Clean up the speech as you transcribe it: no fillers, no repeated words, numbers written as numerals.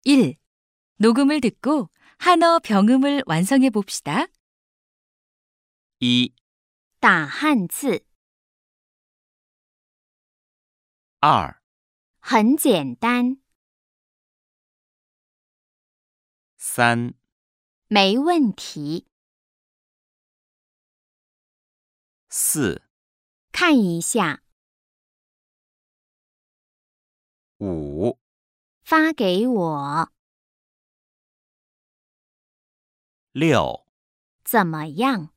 1. 녹음을 듣고 한어 병음을 완성해 봅시다. 1、 打汉字， 2、 很简单， 3、 没问题。 4、 看一下， 5、 发给我， 6。 怎么样？